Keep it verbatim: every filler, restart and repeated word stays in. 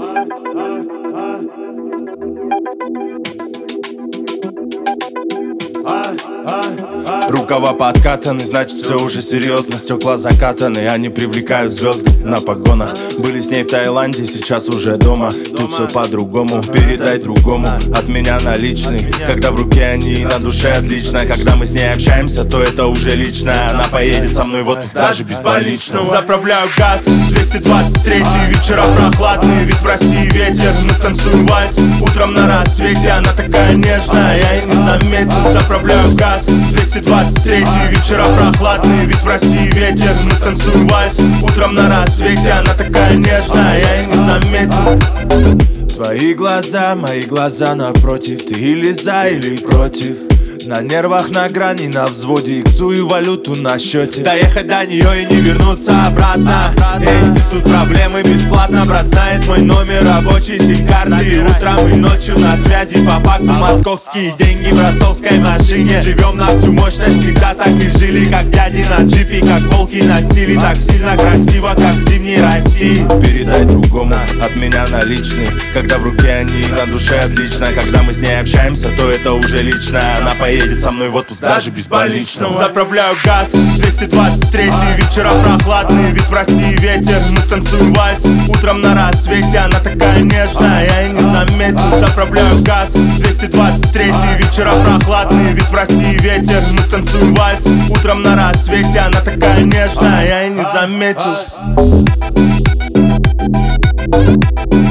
Рукава подкатаны, значит все уже серьезно. Стекла закатаны, они привлекают звезды на погонах. Были с ней в Таиланде, сейчас уже дома. Тут все по-другому, передай другому. От меня наличный, когда в руке они, на душе отлично. Когда мы с ней общаемся, то это уже лично. Она поедет со мной в отпуск даже без больничного. Заправляю газ, двести двадцать третий. Вечера прохладные, ведь в России ветер. Мы станцуем вальс, утром на рассвете. Она такая нежная, я и не заметил. Заправляю газ, двести двадцать третий. Вечера прохладные, ведь в России ветер. Мы станцуем вальс, утром на рассвете. Она такая нежная, я и не заметил. Твои глаза, мои глаза напротив. Ты или за, или против. На нервах, на грани, на взводе. Иксую валюту на счете. Доехать до нее и не вернуться обратно. Эй, тут проблемы бесплатно. Брат знает мой номер рабочей сим-карты. Утром и ночью на связи. По факту московские деньги в ростовской машине. Живем на всю мощность, всегда так и жили. Как дяди на джипе, как волки на стиле. Так сильно красиво, как в зимней России. Передай другому, от меня наличный. Когда в руке они, на душе отлично. Когда мы с ней общаемся, то это уже лично. Она поедет со мной в отпуск даже без больничного. Заправляю газ, двести двадцать третий. Вечера прохладные, ведь в России ветер. Мы станцуем вальс, утром на рассвете. Она такая нежная, я и не заметил. Заправляю газ, двести двадцать третий. Вечера прохладные, ведь в России ветер. Мы станцуем вальс, утром на рассвете. Она такая нежная, я и не заметил.